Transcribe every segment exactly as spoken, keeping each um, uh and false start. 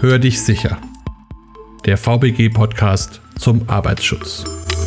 Hör dich sicher. Der V B G-Podcast zum Arbeitsschutz.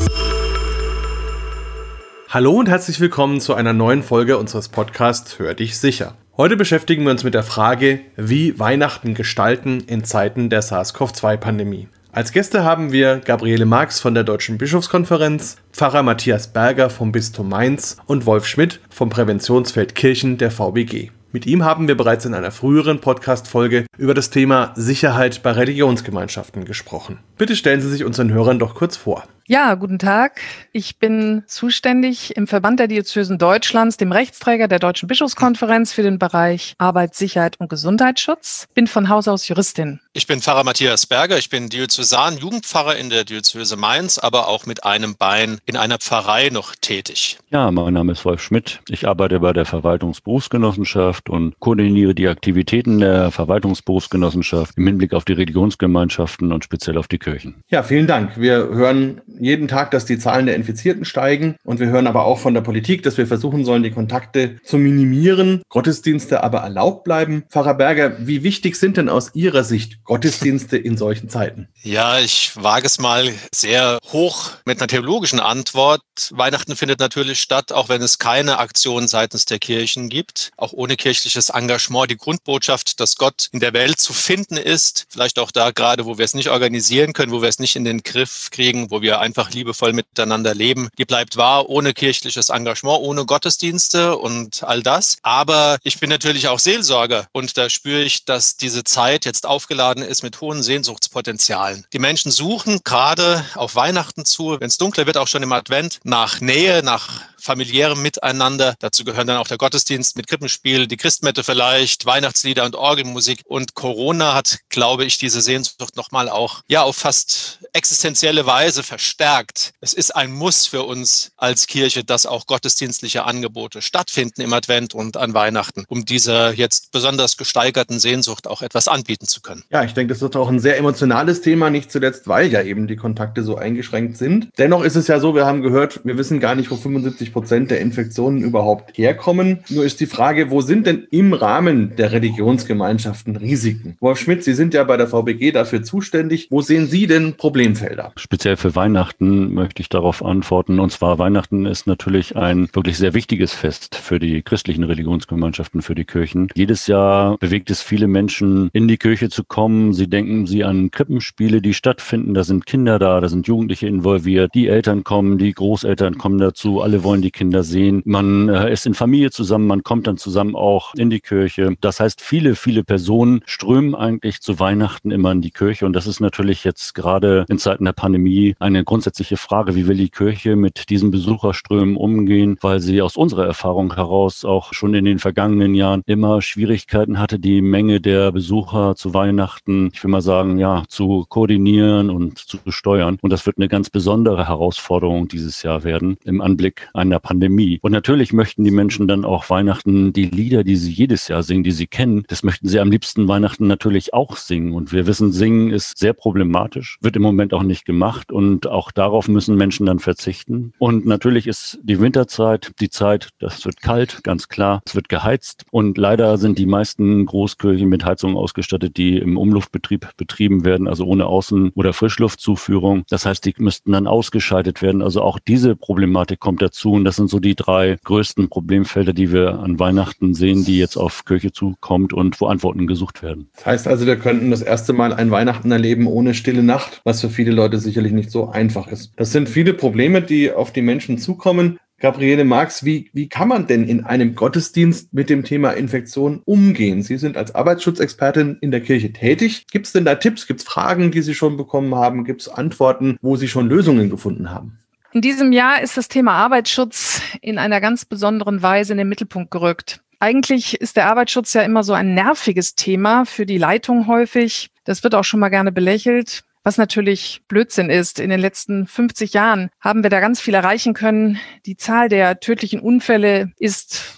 Hallo und herzlich willkommen zu einer neuen Folge unseres Podcasts Hör dich sicher. Heute beschäftigen wir uns mit der Frage, wie Weihnachten gestalten in Zeiten der SARS-C o V zwei Pandemie. Als Gäste haben wir Gabriele Marx von der Deutschen Bischofskonferenz, Pfarrer Matthias Berger vom Bistum Mainz und Wolf Schmidt vom Präventionsfeld Kirchen der V B G. Mit ihm haben wir bereits in einer früheren Podcast-Folge über das Thema Sicherheit bei Religionsgemeinschaften gesprochen. Bitte stellen Sie sich unseren Hörern doch kurz vor. Ja, guten Tag. Ich bin zuständig im Verband der Diözesen Deutschlands, dem Rechtsträger der Deutschen Bischofskonferenz für den Bereich Arbeit, Sicherheit und Gesundheitsschutz. Bin von Haus aus Juristin. Ich bin Pfarrer Matthias Berger. Ich bin Diözesan, Jugendpfarrer in der Diözese Mainz, aber auch mit einem Bein in einer Pfarrei noch tätig. Ja, mein Name ist Wolf Schmidt. Ich arbeite bei der Verwaltungsberufsgenossenschaft und koordiniere die Aktivitäten der Verwaltungsberufsgenossenschaft im Hinblick auf die Religionsgemeinschaften und speziell auf die Kirchen. Ja, vielen Dank. Wir hören jeden Tag, dass die Zahlen der Infizierten steigen, und wir hören aber auch von der Politik, dass wir versuchen sollen, die Kontakte zu minimieren, Gottesdienste aber erlaubt bleiben. Pfarrer Berger, wie wichtig sind denn aus Ihrer Sicht Gottesdienste in solchen Zeiten? Ja, ich wage es mal sehr hoch mit einer theologischen Antwort. Weihnachten findet natürlich statt, auch wenn es keine Aktion seitens der Kirchen gibt, auch ohne kirchliches Engagement. Die Grundbotschaft, dass Gott in der Welt zu finden ist, vielleicht auch da gerade, wo wir es nicht organisieren können, wo wir es nicht in den Griff kriegen, wo wir einfach liebevoll miteinander leben, die bleibt wahr, ohne kirchliches Engagement, ohne Gottesdienste und all das. Aber ich bin natürlich auch Seelsorger, und da spüre ich, dass diese Zeit jetzt aufgeladen ist mit hohen Sehnsuchtspotenzialen. Die Menschen suchen gerade auf Weihnachten zu, wenn es dunkler wird, auch schon im Advent, nach Nähe, nach familiärem Miteinander. Dazu gehören dann auch der Gottesdienst mit Krippenspiel, die Christmette vielleicht, Weihnachtslieder und Orgelmusik. Und Corona hat, glaube ich, diese Sehnsucht nochmal auch ja auf fast existenzielle Weise verstärkt. Es ist ein Muss für uns als Kirche, dass auch gottesdienstliche Angebote stattfinden im Advent und an Weihnachten, um dieser jetzt besonders gesteigerten Sehnsucht auch etwas anbieten zu können. Ja, ich denke, das ist auch ein sehr emotionales Thema, nicht zuletzt, weil ja eben die Kontakte so eingeschränkt sind. Dennoch ist es ja so, wir haben gehört, wir wissen gar nicht, wo fünfundsiebzig Prozent der Infektionen überhaupt herkommen. Nur ist die Frage, wo sind denn im Rahmen der Religionsgemeinschaften Risiken? Wolf Schmidt, Sie sind ja bei der V B G dafür zuständig. Wo sehen Sie denn Problemfelder? Speziell für Weihnachten möchte ich darauf antworten. Und zwar, Weihnachten ist natürlich ein wirklich sehr wichtiges Fest für die christlichen Religionsgemeinschaften, für die Kirchen. Jedes Jahr bewegt es viele Menschen, in die Kirche zu kommen. Sie denken sie an Krippenspiele, die stattfinden. Da sind Kinder da, da sind Jugendliche involviert. Die Eltern kommen, die Großeltern kommen dazu. Alle wollen die Kinder sehen. Man äh, ist in Familie zusammen, man kommt dann zusammen auch in die Kirche. Das heißt, viele, viele Personen strömen eigentlich zu Weihnachten immer in die Kirche. Und das ist natürlich jetzt gerade in Zeiten der Pandemie eine grundsätzliche Frage, wie will die Kirche mit diesen Besucherströmen umgehen, weil sie aus unserer Erfahrung heraus auch schon in den vergangenen Jahren immer Schwierigkeiten hatte, die Menge der Besucher zu Weihnachten, ich will mal sagen, ja, zu koordinieren und zu steuern. Und das wird eine ganz besondere Herausforderung dieses Jahr werden im Anblick einer Pandemie. Und natürlich möchten die Menschen dann auch Weihnachten, die Lieder, die sie jedes Jahr singen, die sie kennen, das möchten sie am liebsten Weihnachten natürlich auch singen. Und wir wissen, Singen ist sehr problematisch, wird im Moment auch nicht gemacht, und auch darauf müssen Menschen dann verzichten. Und natürlich ist die Winterzeit die Zeit, das wird kalt, ganz klar, es wird geheizt, und leider sind die meisten Großkirchen mit Heizungen ausgestattet, die im Umluftbetrieb betrieben werden, also ohne Außen- oder Frischluftzuführung. Das heißt, die müssten dann ausgeschaltet werden. Also auch diese Problematik kommt dazu, und das sind so die drei größten Problemfelder, die wir an Weihnachten sehen, die jetzt auf Kirche zukommt und wo Antworten gesucht werden. Das heißt also, wir könnten das erste Mal ein Weihnachten erleben ohne stille Nacht, was für viele Leute sicherlich nicht so einfach ist. Das sind viele Probleme, die auf die Menschen zukommen. Gabriele Marx, wie, wie kann man denn in einem Gottesdienst mit dem Thema Infektion umgehen? Sie sind als Arbeitsschutzexpertin in der Kirche tätig. Gibt es denn da Tipps? Gibt es Fragen, die Sie schon bekommen haben? Gibt es Antworten, wo Sie schon Lösungen gefunden haben? In diesem Jahr ist das Thema Arbeitsschutz in einer ganz besonderen Weise in den Mittelpunkt gerückt. Eigentlich ist der Arbeitsschutz ja immer so ein nerviges Thema für die Leitung häufig. Das wird auch schon mal gerne belächelt, was natürlich Blödsinn ist. In den letzten fünfzig Jahren haben wir da ganz viel erreichen können. Die Zahl der tödlichen Unfälle ist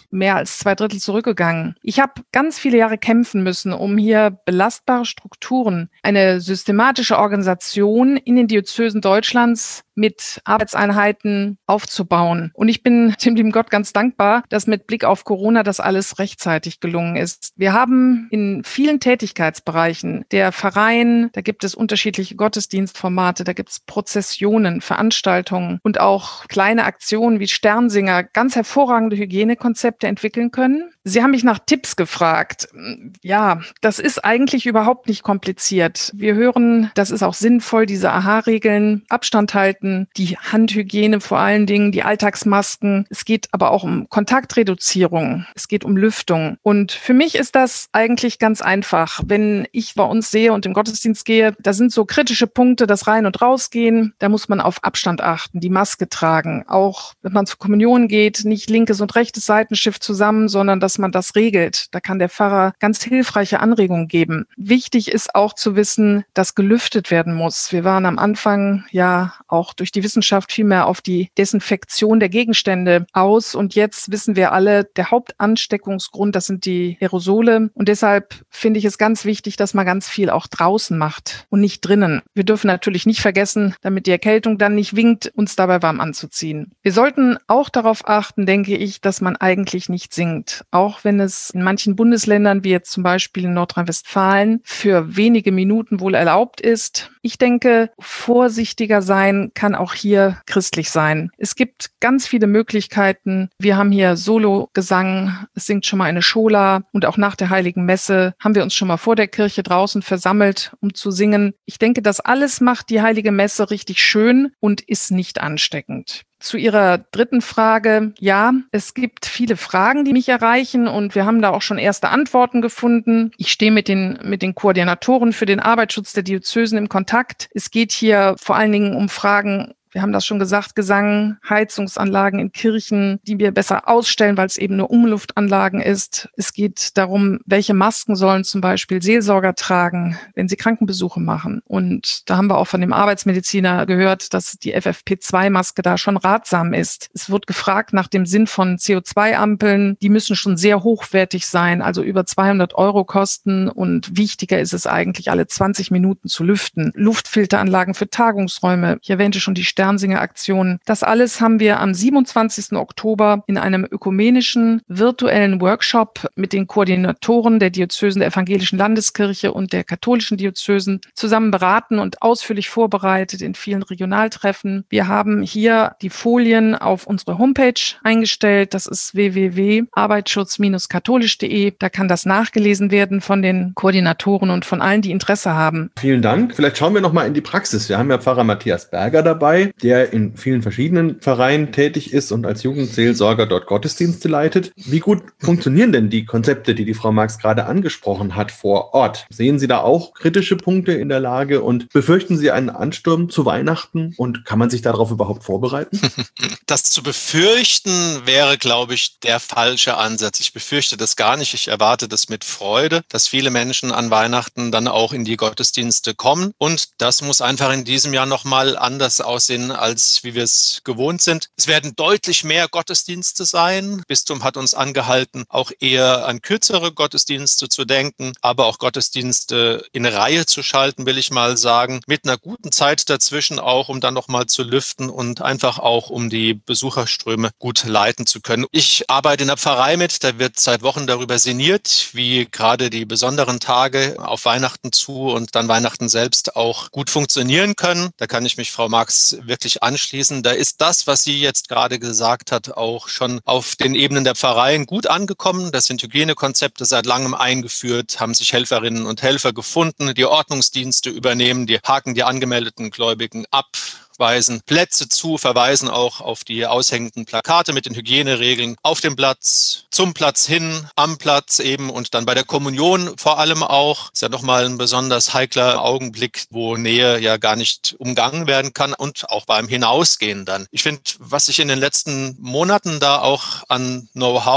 mehr als zwei Drittel zurückgegangen. Ich habe ganz viele Jahre kämpfen müssen, um hier belastbare Strukturen, eine systematische Organisation in den Diözesen Deutschlands mit Arbeitseinheiten aufzubauen. Und ich bin dem lieben Gott ganz dankbar, dass mit Blick auf Corona das alles rechtzeitig gelungen ist. Wir haben in vielen Tätigkeitsbereichen, der Verein, da gibt es unterschiedliche Gottesdienstformate, da gibt es Prozessionen, Veranstaltungen und auch kleine Aktionen wie Sternsinger, ganz hervorragende Hygienekonzepte entwickeln können. Sie haben mich nach Tipps gefragt. Ja, das ist eigentlich überhaupt nicht kompliziert. Wir hören, das ist auch sinnvoll, diese A H-Regeln, Abstand halten, die Handhygiene vor allen Dingen, die Alltagsmasken. Es geht aber auch um Kontaktreduzierung. Es geht um Lüftung. Und für mich ist das eigentlich ganz einfach. Wenn ich bei uns sehe und im Gottesdienst gehe, da sind so kritische Punkte, das Rein- und Rausgehen. Da muss man auf Abstand achten, die Maske tragen. Auch wenn man zur Kommunion geht, nicht linkes und rechtes Seitenschiff zusammen, sondern dass man das regelt. Da kann der Pfarrer ganz hilfreiche Anregungen geben. Wichtig ist auch zu wissen, dass gelüftet werden muss. Wir waren am Anfang ja auch durch die Wissenschaft viel mehr auf die Desinfektion der Gegenstände aus. Und jetzt wissen wir alle, der Hauptansteckungsgrund, das sind die Aerosole. Und deshalb finde ich es ganz wichtig, dass man ganz viel auch draußen macht und nicht drinnen. Wir dürfen natürlich nicht vergessen, damit die Erkältung dann nicht winkt, uns dabei warm anzuziehen. Wir sollten auch darauf achten, denke ich, dass man eigentlich nicht singt. Auch wenn es in manchen Bundesländern, wie jetzt zum Beispiel in Nordrhein-Westfalen, für wenige Minuten wohl erlaubt ist. Ich denke, vorsichtiger sein kann auch hier christlich sein. Es gibt ganz viele Möglichkeiten. Wir haben hier Solo-Gesang, es singt schon mal eine Schola und auch nach der Heiligen Messe haben wir uns schon mal vor der Kirche draußen versammelt, um zu singen. Ich denke, das alles macht die Heilige Messe richtig schön und ist nicht ansteckend. Zu Ihrer dritten Frage. Ja, es gibt viele Fragen, die mich erreichen und wir haben da auch schon erste Antworten gefunden. Ich stehe mit den, mit den Koordinatoren für den Arbeitsschutz der Diözesen im Kontakt. Es geht hier vor allen Dingen um Fragen, wir haben das schon gesagt, Gesang, Heizungsanlagen in Kirchen, die wir besser ausstellen, weil es eben nur Umluftanlagen ist. Es geht darum, welche Masken sollen zum Beispiel Seelsorger tragen, wenn sie Krankenbesuche machen. Und da haben wir auch von dem Arbeitsmediziner gehört, dass die F F P zwei Maske da schon ratsam ist. Es wird gefragt nach dem Sinn von C O zwei Ampeln. Die müssen schon sehr hochwertig sein, also über zweihundert Euro kosten. Und wichtiger ist es eigentlich, alle zwanzig Minuten zu lüften. Luftfilteranlagen für Tagungsräume. Ich erwähnte schon die Sternsinger-Aktion. Das alles haben wir am siebenundzwanzigsten Oktober in einem ökumenischen virtuellen Workshop mit den Koordinatoren der Diözesen der Evangelischen Landeskirche und der katholischen Diözesen zusammen beraten und ausführlich vorbereitet in vielen Regionaltreffen. Wir haben hier die Folien auf unsere Homepage eingestellt. Das ist w w w punkt arbeitsschutz Bindestrich katholisch punkt de. Da kann das nachgelesen werden von den Koordinatoren und von allen, die Interesse haben. Vielen Dank. Vielleicht schauen wir noch mal in die Praxis. Wir haben ja Pfarrer Matthias Berger dabei, der in vielen verschiedenen Vereinen tätig ist und als Jugendseelsorger dort Gottesdienste leitet. Wie gut funktionieren denn die Konzepte, die die Frau Marx gerade angesprochen hat, vor Ort? Sehen Sie da auch kritische Punkte in der Lage und befürchten Sie einen Ansturm zu Weihnachten? Und kann man sich darauf überhaupt vorbereiten? Das zu befürchten wäre, glaube ich, der falsche Ansatz. Ich befürchte das gar nicht. Ich erwarte das mit Freude, dass viele Menschen an Weihnachten dann auch in die Gottesdienste kommen. Und das muss einfach in diesem Jahr nochmal anders aussehen, als wie wir es gewohnt sind. Es werden deutlich mehr Gottesdienste sein. Bistum hat uns angehalten, auch eher an kürzere Gottesdienste zu denken, aber auch Gottesdienste in Reihe zu schalten, will ich mal sagen, mit einer guten Zeit dazwischen auch, um dann nochmal zu lüften und einfach auch, um die Besucherströme gut leiten zu können. Ich arbeite in der Pfarrei mit, da wird seit Wochen darüber sinniert, wie gerade die besonderen Tage auf Weihnachten zu und dann Weihnachten selbst auch gut funktionieren können. Da kann ich mich Frau Marx wirklich anschließen. Da ist das, was sie jetzt gerade gesagt hat, auch schon auf den Ebenen der Pfarreien gut angekommen. Das sind Hygienekonzepte seit langem eingeführt, haben sich Helferinnen und Helfer gefunden, die Ordnungsdienste übernehmen, die haken die angemeldeten Gläubigen ab, weisen Plätze zu, verweisen auch auf die aushängenden Plakate mit den Hygieneregeln auf dem Platz, zum Platz hin, am Platz eben und dann bei der Kommunion vor allem auch. Ist ja nochmal ein besonders heikler Augenblick, wo Nähe ja gar nicht umgangen werden kann und auch beim Hinausgehen dann. Ich finde, was sich in den letzten Monaten da auch an Know-how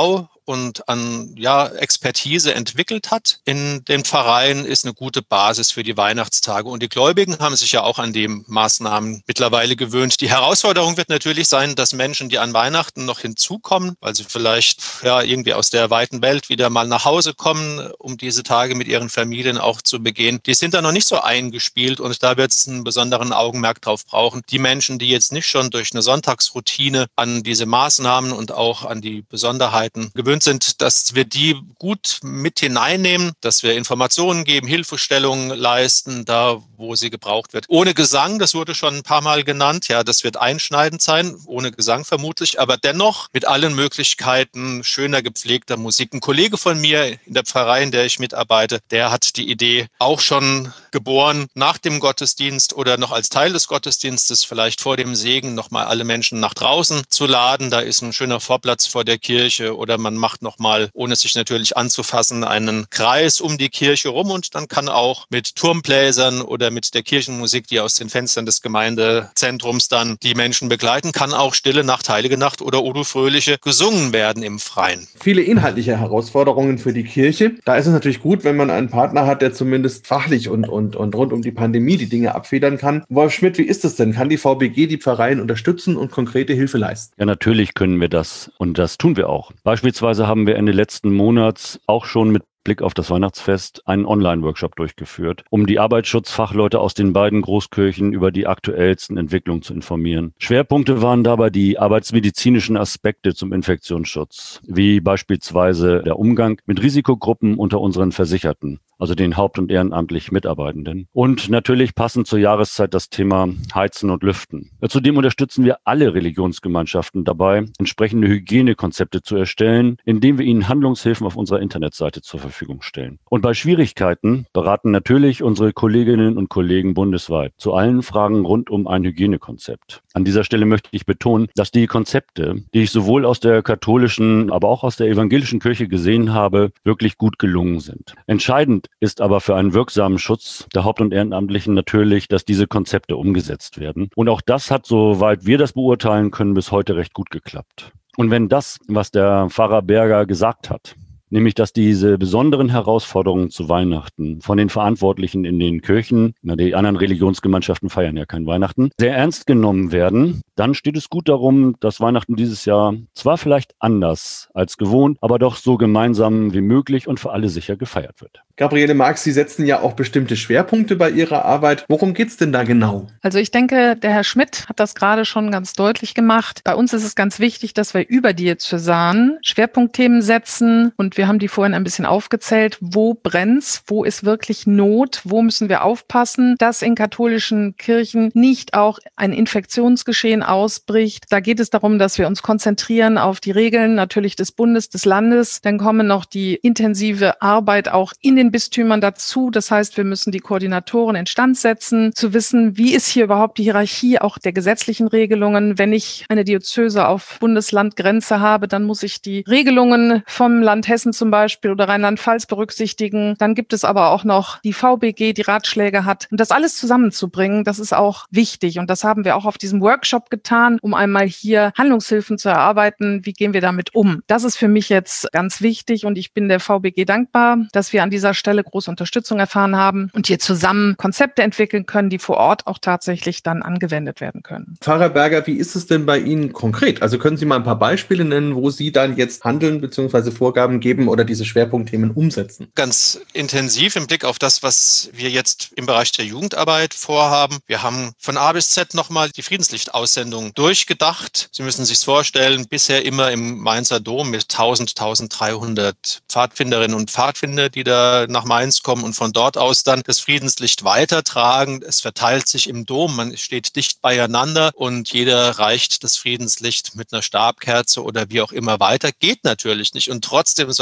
und an ja, Expertise entwickelt hat in den Pfarreien, ist eine gute Basis für die Weihnachtstage. Und die Gläubigen haben sich ja auch an die Maßnahmen mittlerweile gewöhnt. Die Herausforderung wird natürlich sein, dass Menschen, die an Weihnachten noch hinzukommen, weil sie vielleicht ja irgendwie aus der weiten Welt wieder mal nach Hause kommen, um diese Tage mit ihren Familien auch zu begehen, die sind da noch nicht so eingespielt und da wird es einen besonderen Augenmerk drauf brauchen. Die Menschen, die jetzt nicht schon durch eine Sonntagsroutine an diese Maßnahmen und auch an die Besonderheiten gewöhnt sind, dass wir die gut mit hineinnehmen, dass wir Informationen geben, Hilfestellungen leisten, da wo sie gebraucht wird. Ohne Gesang, das wurde schon ein paar Mal genannt, ja, das wird einschneidend sein, ohne Gesang vermutlich, aber dennoch mit allen Möglichkeiten schöner, gepflegter Musik. Ein Kollege von mir in der Pfarrei, in der ich mitarbeite, der hat die Idee auch schon geboren, nach dem Gottesdienst oder noch als Teil des Gottesdienstes, vielleicht vor dem Segen, nochmal alle Menschen nach draußen zu laden. Da ist ein schöner Vorplatz vor der Kirche oder man macht nochmal, ohne sich natürlich anzufassen, einen Kreis um die Kirche rum und dann kann auch mit Turmbläsern oder mit der Kirchenmusik, die aus den Fenstern des Gemeindezentrums dann die Menschen begleiten, kann auch Stille Nacht, Heilige Nacht oder Odu Fröhliche gesungen werden im Freien. Viele inhaltliche Herausforderungen für die Kirche. Da ist es natürlich gut, wenn man einen Partner hat, der zumindest fachlich und, und, und rund um die Pandemie die Dinge abfedern kann. Wolf Schmidt, wie ist es denn? Kann die V B G die Pfarreien unterstützen und konkrete Hilfe leisten? Ja, natürlich können wir das und das tun wir auch. Beispielsweise haben wir Ende letzten Monats auch schon mit Blick auf das Weihnachtsfest einen Online-Workshop durchgeführt, um die Arbeitsschutzfachleute aus den beiden Großkirchen über die aktuellsten Entwicklungen zu informieren. Schwerpunkte waren dabei die arbeitsmedizinischen Aspekte zum Infektionsschutz, wie beispielsweise der Umgang mit Risikogruppen unter unseren Versicherten, also den haupt- und ehrenamtlich Mitarbeitenden. Und natürlich passend zur Jahreszeit das Thema Heizen und Lüften. Zudem unterstützen wir alle Religionsgemeinschaften dabei, entsprechende Hygienekonzepte zu erstellen, indem wir ihnen Handlungshilfen auf unserer Internetseite zur Verfügung stellen. Und bei Schwierigkeiten beraten natürlich unsere Kolleginnen und Kollegen bundesweit zu allen Fragen rund um ein Hygienekonzept. An dieser Stelle möchte ich betonen, dass die Konzepte, die ich sowohl aus der katholischen, aber auch aus der evangelischen Kirche gesehen habe, wirklich gut gelungen sind. Entscheidend ist aber für einen wirksamen Schutz der Haupt- und Ehrenamtlichen natürlich, dass diese Konzepte umgesetzt werden. Und auch das hat, soweit wir das beurteilen können, bis heute recht gut geklappt. Und wenn das, was der Pfarrer Berger gesagt hat, nämlich dass diese besonderen Herausforderungen zu Weihnachten von den Verantwortlichen in den Kirchen, na, die anderen Religionsgemeinschaften feiern ja kein Weihnachten, sehr ernst genommen werden, dann steht es gut darum, dass Weihnachten dieses Jahr zwar vielleicht anders als gewohnt, aber doch so gemeinsam wie möglich und für alle sicher gefeiert wird. Gabriele Marx, Sie setzen ja auch bestimmte Schwerpunkte bei Ihrer Arbeit. Worum geht's denn da genau? Also ich denke, der Herr Schmidt hat das gerade schon ganz deutlich gemacht. Bei uns ist es ganz wichtig, dass wir über Diözesan Schwerpunktthemen setzen und wir haben die vorhin ein bisschen aufgezählt. Wo brennt's? Wo ist wirklich Not? Wo müssen wir aufpassen, dass in katholischen Kirchen nicht auch ein Infektionsgeschehen ausbricht? Da geht es darum, dass wir uns konzentrieren auf die Regeln natürlich des Bundes, des Landes. Dann kommen noch die intensive Arbeit auch in den Bistümern dazu. Das heißt, wir müssen die Koordinatoren instand setzen, zu wissen, wie ist hier überhaupt die Hierarchie auch der gesetzlichen Regelungen. Wenn ich eine Diözese auf Bundeslandgrenze habe, dann muss ich die Regelungen vom Land Hessen zum Beispiel oder Rheinland-Pfalz berücksichtigen. Dann gibt es aber auch noch die V B G, die Ratschläge hat. Und das alles zusammenzubringen, das ist auch wichtig. Und das haben wir auch auf diesem Workshop getan, um einmal hier Handlungshilfen zu erarbeiten. Wie gehen wir damit um? Das ist für mich jetzt ganz wichtig und ich bin der V B G dankbar, dass wir an dieser Stelle große Unterstützung erfahren haben und hier zusammen Konzepte entwickeln können, die vor Ort auch tatsächlich dann angewendet werden können. Pfarrer Berger, wie ist es denn bei Ihnen konkret? Also können Sie mal ein paar Beispiele nennen, wo Sie dann jetzt handeln bzw. Vorgaben geben oder diese Schwerpunktthemen umsetzen? Ganz intensiv im Blick auf das, was wir jetzt im Bereich der Jugendarbeit vorhaben. Wir haben von A bis Z nochmal die Friedenslichtaussendung durchgedacht. Sie müssen sich vorstellen, bisher immer im Mainzer Dom mit tausend, dreizehnhundert Pfadfinderinnen und Pfadfinder, die da nach Mainz kommen und von dort aus dann das Friedenslicht weitertragen. Es verteilt sich im Dom, man steht dicht beieinander und jeder reicht das Friedenslicht mit einer Stabkerze oder wie auch immer weiter. Geht natürlich nicht und trotzdem soll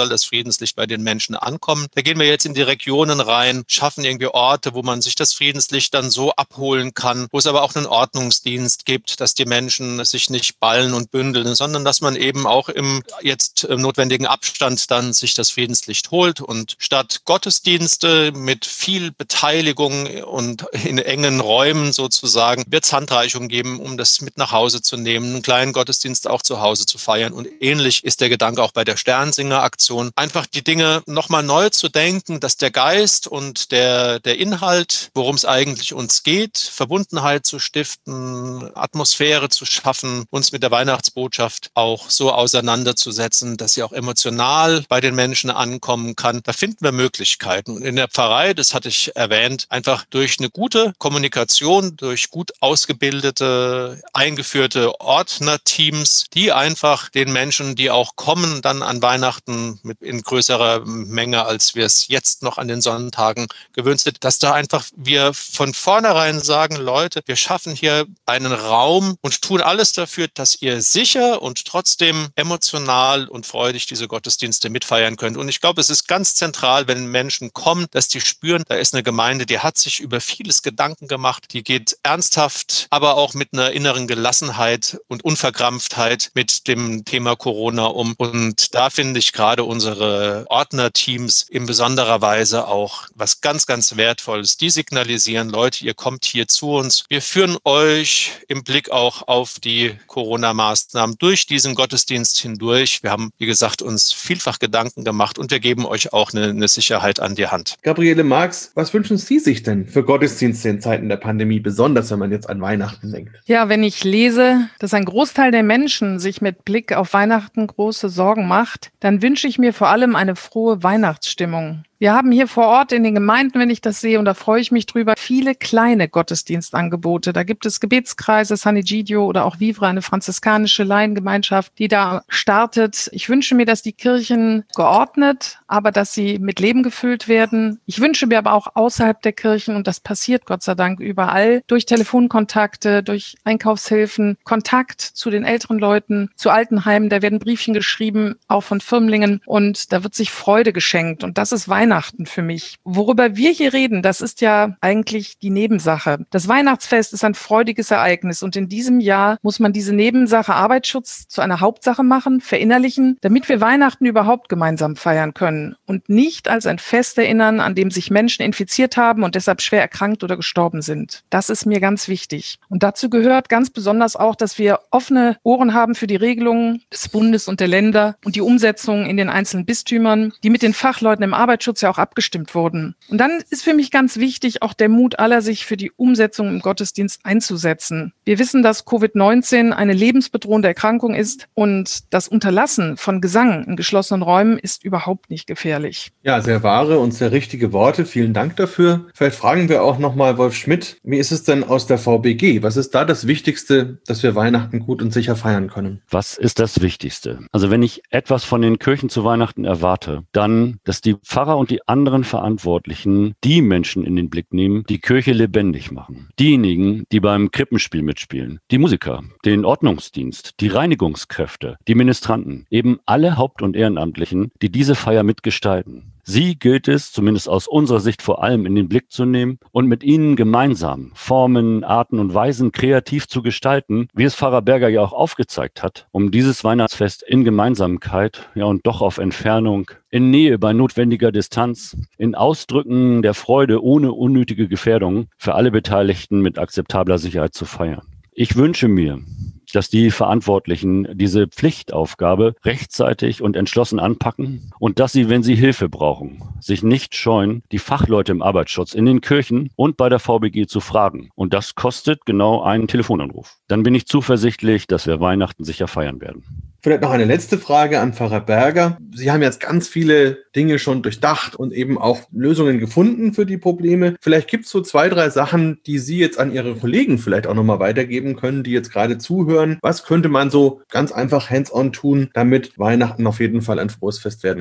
soll das Friedenslicht bei den Menschen ankommen. Da gehen wir jetzt in die Regionen rein, schaffen irgendwie Orte, wo man sich das Friedenslicht dann so abholen kann, wo es aber auch einen Ordnungsdienst gibt, dass die Menschen sich nicht ballen und bündeln, sondern dass man eben auch im jetzt im notwendigen Abstand dann sich das Friedenslicht holt und statt Gottesdienste mit viel Beteiligung und in engen Räumen sozusagen wird es Handreichungen geben, um das mit nach Hause zu nehmen, einen kleinen Gottesdienst auch zu Hause zu feiern. Und ähnlich ist der Gedanke auch bei der Sternsinger-Aktion, einfach die Dinge nochmal neu zu denken, dass der Geist und der, der Inhalt, worum es eigentlich uns geht, Verbundenheit zu stiften, Atmosphäre zu schaffen, uns mit der Weihnachtsbotschaft auch so auseinanderzusetzen, dass sie auch emotional bei den Menschen ankommen kann. Da finden wir Möglichkeiten. Und in der Pfarrei, das hatte ich erwähnt, einfach durch eine gute Kommunikation, durch gut ausgebildete, eingeführte Ordnerteams, die einfach den Menschen, die auch kommen, dann an Weihnachten mit in größerer Menge, als wir es jetzt noch an den Sonntagen gewöhnt sind, dass da einfach wir von vornherein sagen, Leute, wir schaffen hier einen Raum und tun alles dafür, dass ihr sicher und trotzdem emotional und freudig diese Gottesdienste mitfeiern könnt. Und ich glaube, es ist ganz zentral, wenn Menschen kommen, dass die spüren, da ist eine Gemeinde, die hat sich über vieles Gedanken gemacht, die geht ernsthaft, aber auch mit einer inneren Gelassenheit und Unverkrampftheit mit dem Thema Corona um. Und da finde ich gerade unsere Ordnerteams in besonderer Weise auch was ganz, ganz Wertvolles. Die signalisieren, Leute, ihr kommt hier zu uns. Wir führen euch im Blick auch auf die Corona-Maßnahmen durch diesen Gottesdienst hindurch. Wir haben, wie gesagt, uns vielfach Gedanken gemacht und wir geben euch auch eine, eine Sicherheit an die Hand. Gabriele Marx, was wünschen Sie sich denn für Gottesdienste in Zeiten der Pandemie, besonders wenn man jetzt an Weihnachten denkt? Ja, wenn ich lese, dass ein Großteil der Menschen sich mit Blick auf Weihnachten große Sorgen macht, dann wünsche ich mir vor allem eine frohe Weihnachtsstimmung. Wir haben hier vor Ort in den Gemeinden, wenn ich das sehe, und da freue ich mich drüber, viele kleine Gottesdienstangebote. Da gibt es Gebetskreise, San Egidio oder auch Vivre, eine franziskanische Laiengemeinschaft, die da startet. Ich wünsche mir, dass die Kirchen geordnet, aber dass sie mit Leben gefüllt werden. Ich wünsche mir aber auch außerhalb der Kirchen, und das passiert Gott sei Dank überall, durch Telefonkontakte, durch Einkaufshilfen, Kontakt zu den älteren Leuten, zu Altenheimen. Da werden Briefchen geschrieben, auch von Firmlingen, und da wird sich Freude geschenkt. Und das ist Weihnachten. Weihnachten für mich. Worüber wir hier reden, das ist ja eigentlich die Nebensache. Das Weihnachtsfest ist ein freudiges Ereignis und in diesem Jahr muss man diese Nebensache Arbeitsschutz zu einer Hauptsache machen, verinnerlichen, damit wir Weihnachten überhaupt gemeinsam feiern können und nicht als ein Fest erinnern, an dem sich Menschen infiziert haben und deshalb schwer erkrankt oder gestorben sind. Das ist mir ganz wichtig. Und dazu gehört ganz besonders auch, dass wir offene Ohren haben für die Regelungen des Bundes und der Länder und die Umsetzung in den einzelnen Bistümern, die mit den Fachleuten im Arbeitsschutz ja auch abgestimmt wurden. Und dann ist für mich ganz wichtig auch der Mut aller, sich für die Umsetzung im Gottesdienst einzusetzen. Wir wissen, dass Covid neunzehn eine lebensbedrohende Erkrankung ist und das Unterlassen von Gesang in geschlossenen Räumen ist überhaupt nicht gefährlich. Ja, sehr wahre und sehr richtige Worte. Vielen Dank dafür. Vielleicht fragen wir auch nochmal Wolf Schmidt, wie ist es denn aus der V B G? Was ist da das Wichtigste, dass wir Weihnachten gut und sicher feiern können? Was ist das Wichtigste? Also wenn ich etwas von den Kirchen zu Weihnachten erwarte, dann, dass die Pfarrer und die anderen Verantwortlichen die Menschen in den Blick nehmen, die Kirche lebendig machen. Diejenigen, die beim Krippenspiel mitspielen, die Musiker, den Ordnungsdienst, die Reinigungskräfte, die Ministranten, eben alle Haupt- und Ehrenamtlichen, die diese Feier mitgestalten. Sie gilt es, zumindest aus unserer Sicht, vor allem in den Blick zu nehmen und mit ihnen gemeinsam Formen, Arten und Weisen kreativ zu gestalten, wie es Pfarrer Berger ja auch aufgezeigt hat, um dieses Weihnachtsfest in Gemeinsamkeit, ja und doch auf Entfernung, in Nähe bei notwendiger Distanz, in Ausdrücken der Freude ohne unnötige Gefährdung für alle Beteiligten mit akzeptabler Sicherheit zu feiern. Ich wünsche mir, dass die Verantwortlichen diese Pflichtaufgabe rechtzeitig und entschlossen anpacken und dass sie, wenn sie Hilfe brauchen, sich nicht scheuen, die Fachleute im Arbeitsschutz in den Kirchen und bei der V B G zu fragen. Und das kostet genau einen Telefonanruf. Dann bin ich zuversichtlich, dass wir Weihnachten sicher feiern werden. Vielleicht noch eine letzte Frage an Pfarrer Berger. Sie haben jetzt ganz viele Dinge schon durchdacht und eben auch Lösungen gefunden für die Probleme. Vielleicht gibt es so zwei, drei Sachen, die Sie jetzt an Ihre Kollegen vielleicht auch nochmal weitergeben können, die jetzt gerade zuhören. Was könnte man so ganz einfach hands-on tun, damit Weihnachten auf jeden Fall ein frohes Fest werden kann?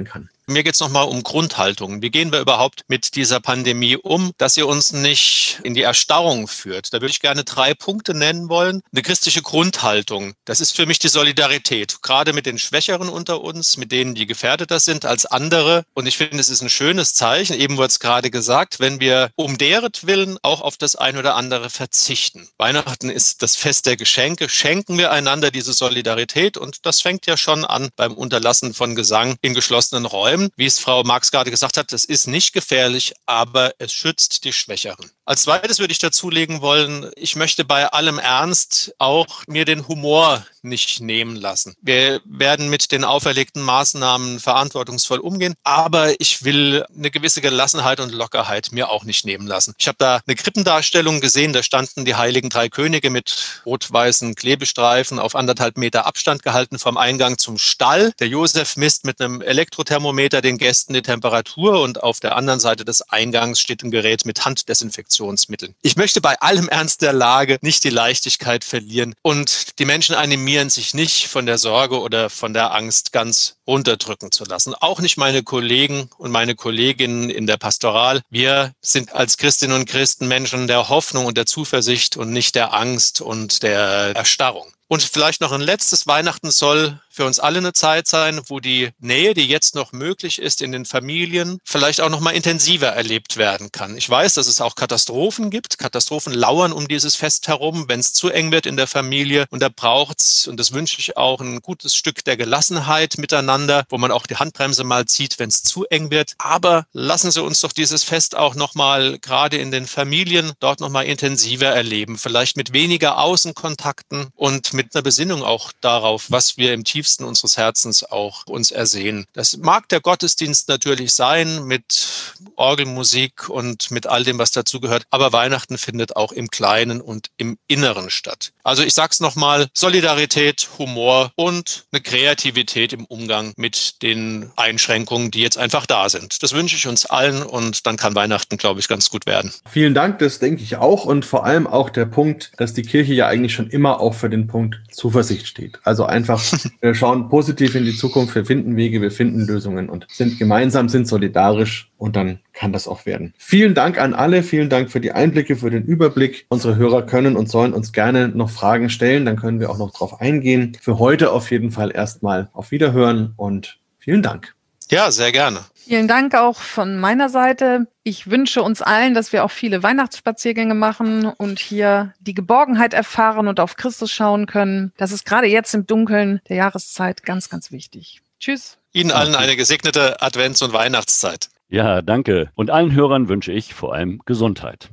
Mir geht es nochmal um Grundhaltung. Wie gehen wir überhaupt mit dieser Pandemie um, dass sie uns nicht in die Erstarrung führt? Da würde ich gerne drei Punkte nennen wollen. Eine christliche Grundhaltung, das ist für mich die Solidarität, gerade mit den Schwächeren unter uns, mit denen, die gefährdeter sind als andere. Und ich finde, es ist ein schönes Zeichen, eben wurde es gerade gesagt, wenn wir um deretwillen auch auf das ein oder andere verzichten. Weihnachten ist das Fest der Geschenke. Schenken wir einander diese Solidarität, und das fängt ja schon an beim Unterlassen von Gesang in geschlossenen Räumen. Wie es Frau Marx gerade gesagt hat, das ist nicht gefährlich, aber es schützt die Schwächeren. Als zweites würde ich dazulegen wollen, ich möchte bei allem Ernst auch mir den Humor nicht nehmen lassen. Wir werden mit den auferlegten Maßnahmen verantwortungsvoll umgehen, aber ich will eine gewisse Gelassenheit und Lockerheit mir auch nicht nehmen lassen. Ich habe da eine Krippendarstellung gesehen, da standen die heiligen drei Könige mit rot-weißen Klebestreifen auf anderthalb Meter Abstand gehalten vom Eingang zum Stall. Der Josef misst mit einem Elektrothermometer den Gästen die Temperatur, und auf der anderen Seite des Eingangs steht ein Gerät mit Handdesinfektionsmitteln. Ich möchte bei allem Ernst der Lage nicht die Leichtigkeit verlieren, und die Menschen animieren sich nicht, von der Sorge oder von der Angst ganz runterdrücken zu lassen. Auch nicht meine Kollegen und meine Kolleginnen in der Pastoral. Wir sind als Christinnen und Christen Menschen der Hoffnung und der Zuversicht und nicht der Angst und der Erstarrung. Und vielleicht noch ein letztes: Weihnachten soll für uns alle eine Zeit sein, wo die Nähe, die jetzt noch möglich ist in den Familien, vielleicht auch noch mal intensiver erlebt werden kann. Ich weiß, dass es auch Katastrophen gibt. Katastrophen lauern um dieses Fest herum, wenn es zu eng wird in der Familie. Und da braucht's, und das wünsche ich auch, ein gutes Stück der Gelassenheit miteinander, wo man auch die Handbremse mal zieht, wenn es zu eng wird. Aber lassen Sie uns doch dieses Fest auch noch mal gerade in den Familien dort noch mal intensiver erleben. Vielleicht mit weniger Außenkontakten und mit einer Besinnung auch darauf, was wir im tiefsten unseres Herzens auch uns ersehen. Das mag der Gottesdienst natürlich sein, mit Orgelmusik und mit all dem, was dazugehört, aber Weihnachten findet auch im Kleinen und im Inneren statt. Also ich sag's nochmal: Solidarität, Humor und eine Kreativität im Umgang mit den Einschränkungen, die jetzt einfach da sind. Das wünsche ich uns allen, und dann kann Weihnachten, glaube ich, ganz gut werden. Vielen Dank, das denke ich auch, und vor allem auch der Punkt, dass die Kirche ja eigentlich schon immer auch für den Punkt Zuversicht steht. Also einfach, wir schauen positiv in die Zukunft, wir finden Wege, wir finden Lösungen und sind gemeinsam, sind solidarisch, und dann kann das auch werden. Vielen Dank an alle, vielen Dank für die Einblicke, für den Überblick. Unsere Hörer können und sollen uns gerne noch Fragen stellen, dann können wir auch noch drauf eingehen. Für heute auf jeden Fall erstmal auf Wiederhören und vielen Dank. Ja, sehr gerne. Vielen Dank auch von meiner Seite. Ich wünsche uns allen, dass wir auch viele Weihnachtsspaziergänge machen und hier die Geborgenheit erfahren und auf Christus schauen können. Das ist gerade jetzt im Dunkeln der Jahreszeit ganz, ganz wichtig. Tschüss. Ihnen allen eine gesegnete Advents- und Weihnachtszeit. Ja, danke. Und allen Hörern wünsche ich vor allem Gesundheit.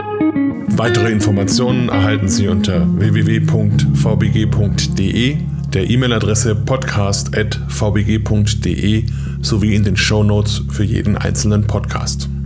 Weitere Informationen erhalten Sie unter w w w punkt v b g punkt d e, der E-Mail-Adresse podcast at v b g punkt d e sowie in den Shownotes für jeden einzelnen Podcast.